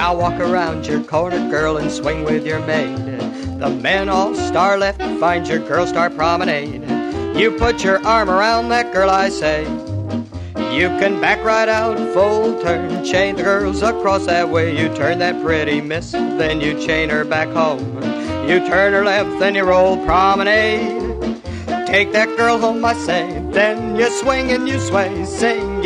Now walk around your corner, girl, and swing with your maid. The men all star left, find your girl star promenade. You put your arm around that girl, I say. You can back right out, full turn, chain the girls across that way. You turn that pretty miss, then you chain her back home. You turn her left, then you roll promenade. Take that girl home, I say, then you swing and you sway, sing.